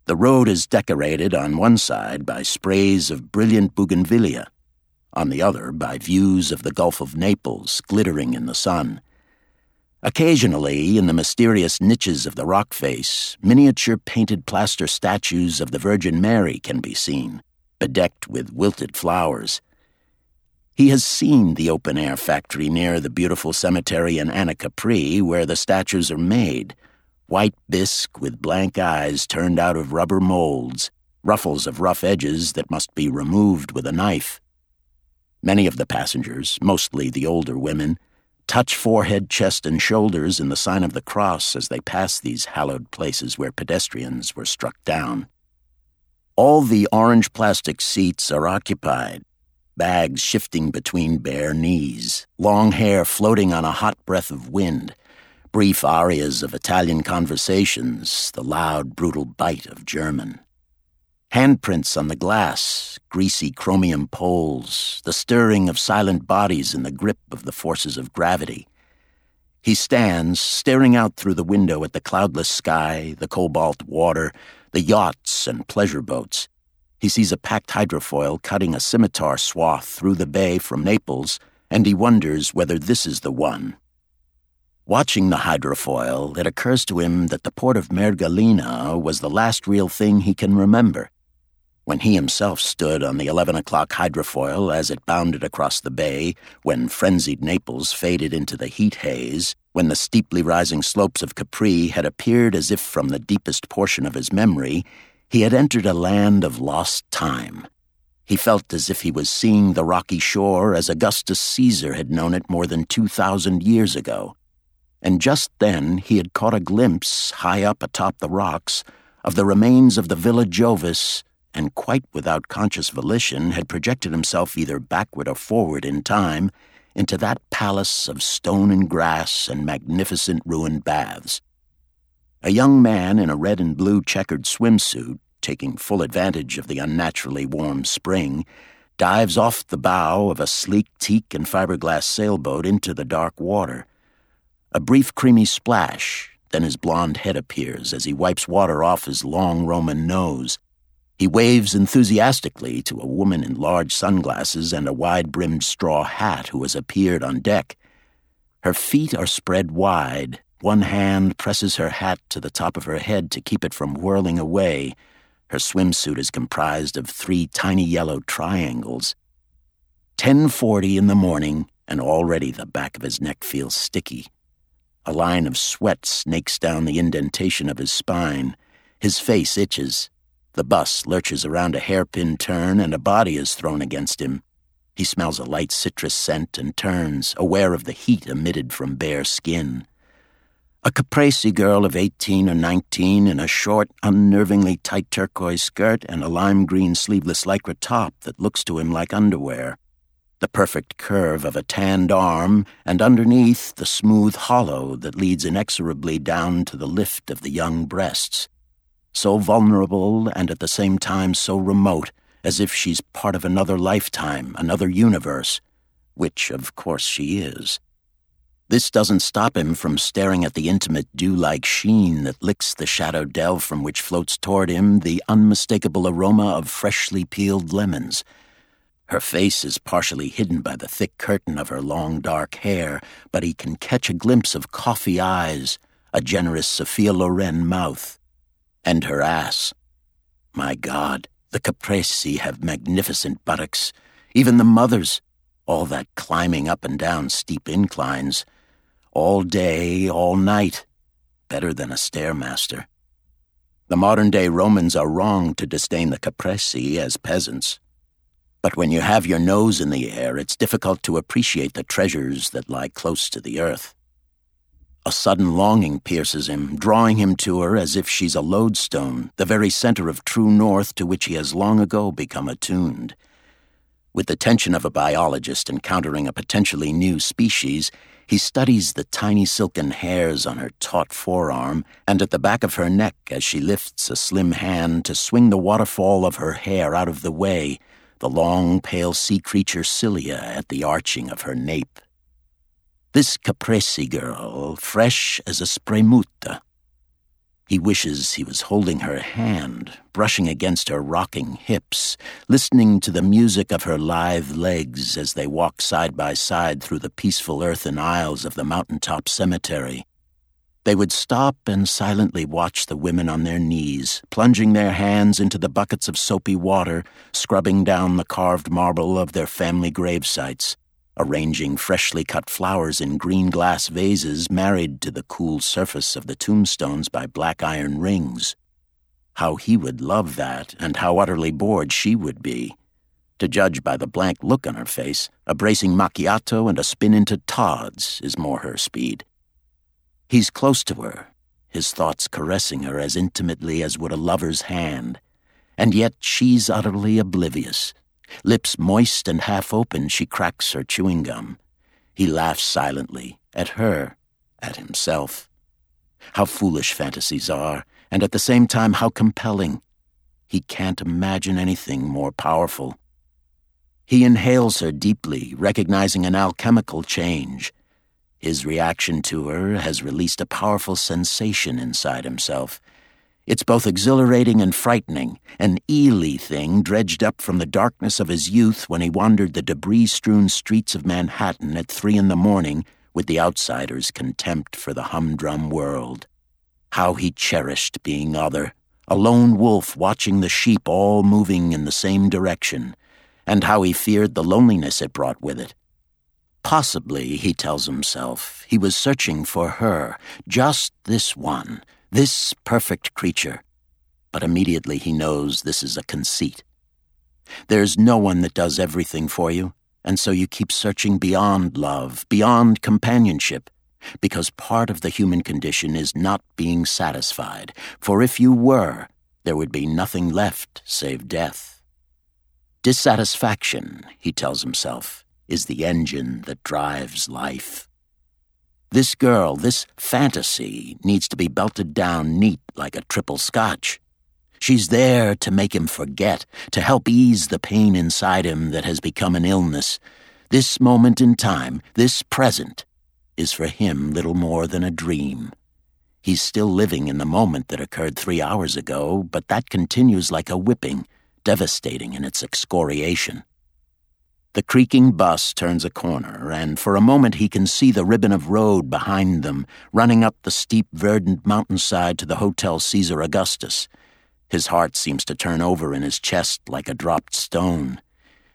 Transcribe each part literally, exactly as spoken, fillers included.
The road is decorated on one side by sprays of brilliant bougainvillea, on the other by views of the Gulf of Naples glittering in the sun. Occasionally, in the mysterious niches of the rock face, miniature painted plaster statues of the Virgin Mary can be seen, bedecked with wilted flowers. He has seen the open-air factory near the beautiful cemetery in Anacapri where the statues are made, white bisque with blank eyes turned out of rubber molds, ruffles of rough edges that must be removed with a knife. Many of the passengers, mostly the older women, touch forehead, chest, and shoulders in the sign of the cross as they pass these hallowed places where pedestrians were struck down. All the orange plastic seats are occupied, bags shifting between bare knees, long hair floating on a hot breath of wind, brief arias of Italian conversations, the loud, brutal bite of German. Handprints on the glass, greasy chromium poles, the stirring of silent bodies in the grip of the forces of gravity. He stands, staring out through the window at the cloudless sky, the cobalt water, the yachts and pleasure boats. He sees a packed hydrofoil cutting a scimitar swath through the bay from Naples, and he wonders whether this is the one. Watching the hydrofoil, it occurs to him that the port of Mergellina was the last real thing he can remember. When he himself stood on the eleven o'clock hydrofoil as it bounded across the bay, when frenzied Naples faded into the heat haze, when the steeply rising slopes of Capri had appeared as if from the deepest portion of his memory, he had entered a land of lost time. He felt as if he was seeing the rocky shore as Augustus Caesar had known it more than two thousand years ago. And just then he had caught a glimpse, high up atop the rocks, of the remains of the Villa Jovis, and quite without conscious volition had projected himself either backward or forward in time into that palace of stone and grass and magnificent ruined baths. A young man in a red and blue checkered swimsuit, taking full advantage of the unnaturally warm spring, dives off the bow of a sleek teak and fiberglass sailboat into the dark water. A brief creamy splash, then his blond head appears as he wipes water off his long Roman nose. He waves enthusiastically to a woman in large sunglasses and a wide-brimmed straw hat who has appeared on deck. Her feet are spread wide. One hand presses her hat to the top of her head to keep it from whirling away. Her swimsuit is comprised of three tiny yellow triangles. ten forty in the morning, and already the back of his neck feels sticky. A line of sweat snakes down the indentation of his spine. His face itches. The bus lurches around a hairpin turn and a body is thrown against him. He smells a light citrus scent and turns, aware of the heat emitted from bare skin. A caprese girl of eighteen or nineteen in a short, unnervingly tight turquoise skirt and a lime green sleeveless lycra top that looks to him like underwear. The perfect curve of a tanned arm, and underneath the smooth hollow that leads inexorably down to the lift of the young breasts. So vulnerable and at the same time so remote, as if she's part of another lifetime, another universe, which, of course, she is. This doesn't stop him from staring at the intimate dew-like sheen that licks the shadowed delve from which floats toward him the unmistakable aroma of freshly peeled lemons. Her face is partially hidden by the thick curtain of her long dark hair, but he can catch a glimpse of coffee eyes, a generous Sophia Loren mouth, and her ass. My God, the Caprese have magnificent buttocks, even the mothers, all that climbing up and down steep inclines, all day, all night, better than a stairmaster. The modern-day Romans are wrong to disdain the Caprese as peasants. But when you have your nose in the air, it's difficult to appreciate the treasures that lie close to the earth. A sudden longing pierces him, drawing him to her as if she's a lodestone, the very center of true north to which he has long ago become attuned. With the tension of a biologist encountering a potentially new species, he studies the tiny silken hairs on her taut forearm and at the back of her neck as she lifts a slim hand to swing the waterfall of her hair out of the way, the long, pale sea creature cilia at the arching of her nape. This Caprese girl, fresh as a spremuta. He wishes he was holding her hand, brushing against her rocking hips, listening to the music of her lithe legs as they walk side by side through the peaceful earthen aisles of the mountaintop cemetery. They would stop and silently watch the women on their knees, plunging their hands into the buckets of soapy water, scrubbing down the carved marble of their family grave sites, arranging freshly cut flowers in green glass vases married to the cool surface of the tombstones by black iron rings. How he would love that, and how utterly bored she would be. To judge by the blank look on her face, a bracing macchiato and a spin into Todd's is more her speed. He's close to her, his thoughts caressing her as intimately as would a lover's hand, and yet she's utterly oblivious. Lips moist and half open, she cracks her chewing gum. He laughs silently, at her, at himself. How foolish fantasies are, and at the same time how compelling. He can't imagine anything more powerful. He inhales her deeply, recognizing an alchemical change. His reaction to her has released a powerful sensation inside himself. It's both exhilarating and frightening, an eely thing dredged up from the darkness of his youth when he wandered the debris-strewn streets of Manhattan at three in the morning with the outsider's contempt for the humdrum world. How he cherished being other, a lone wolf watching the sheep all moving in the same direction, and how he feared the loneliness it brought with it. Possibly, he tells himself, he was searching for her, just this one, this perfect creature. But immediately he knows this is a conceit. There's no one that does everything for you, and so you keep searching beyond love, beyond companionship, because part of the human condition is not being satisfied, for if you were, there would be nothing left save death. Dissatisfaction, he tells himself, is the engine that drives life. This girl, this fantasy, needs to be belted down neat like a triple scotch. She's there to make him forget, to help ease the pain inside him that has become an illness. This moment in time, this present, is for him little more than a dream. He's still living in the moment that occurred three hours ago, but that continues like a whipping, devastating in its excoriation. The creaking bus turns a corner, and for a moment he can see the ribbon of road behind them, running up the steep, verdant mountainside to the Hotel Caesar Augustus. His heart seems to turn over in his chest like a dropped stone.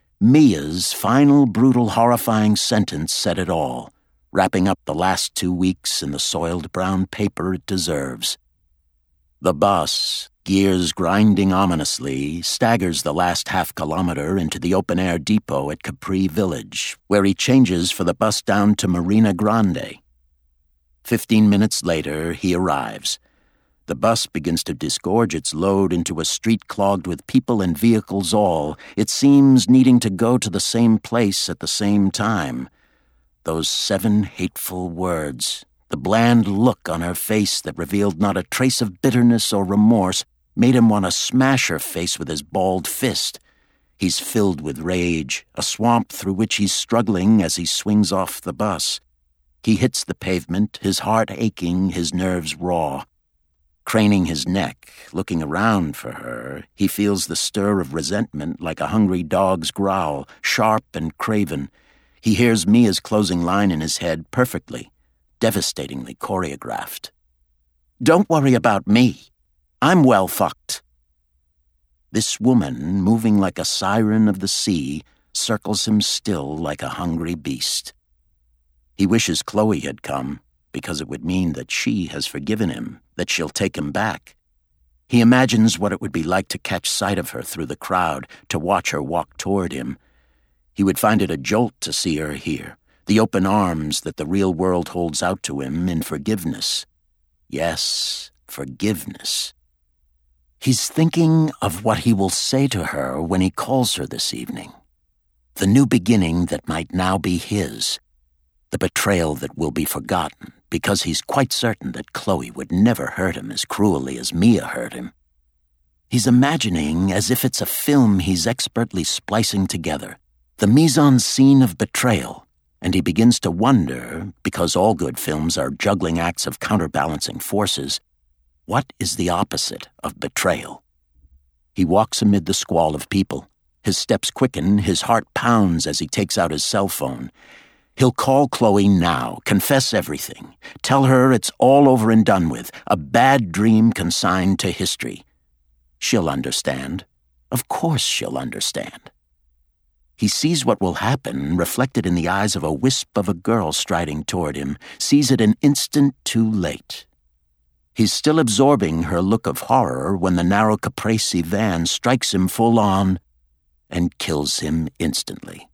Mia's final, brutal, horrifying sentence said it all, wrapping up the last two weeks in the soiled brown paper it deserves. The bus, gears grinding ominously, staggers the last half kilometer into the open-air depot at Capri Village, where he changes for the bus down to Marina Grande. Fifteen minutes later, he arrives. The bus begins to disgorge its load into a street clogged with people and vehicles all, it seems needing to go to the same place at the same time. Those seven hateful words, the bland look on her face that revealed not a trace of bitterness or remorse, made him want to smash her face with his balled fist. He's filled with rage, a swamp through which he's struggling as he swings off the bus. He hits the pavement, his heart aching, his nerves raw. Craning his neck, looking around for her, he feels the stir of resentment like a hungry dog's growl, sharp and craven. He hears Mia's closing line in his head perfectly, devastatingly choreographed. "Don't worry about me. I'm well fucked." This woman, moving like a siren of the sea, circles him still like a hungry beast. He wishes Chloe had come, because it would mean that she has forgiven him, that she'll take him back. He imagines what it would be like to catch sight of her through the crowd, to watch her walk toward him. He would find it a jolt to see her here, the open arms that the real world holds out to him in forgiveness. Yes, forgiveness. He's thinking of what he will say to her when he calls her this evening. The new beginning that might now be his. The betrayal that will be forgotten, because he's quite certain that Chloe would never hurt him as cruelly as Mia hurt him. He's imagining as if it's a film he's expertly splicing together, the mise-en-scene of betrayal, and he begins to wonder, because all good films are juggling acts of counterbalancing forces, What is the opposite of betrayal? He walks amid the squall of people. His steps quicken, his heart pounds as he takes out his cell phone. He'll call Chloe now, confess everything, tell her it's all over and done with, a bad dream consigned to history. She'll understand. Of course she'll understand. He sees what will happen reflected in the eyes of a wisp of a girl striding toward him, sees it an instant too late. He's still absorbing her look of horror when the narrow Caprese van strikes him full on and kills him instantly.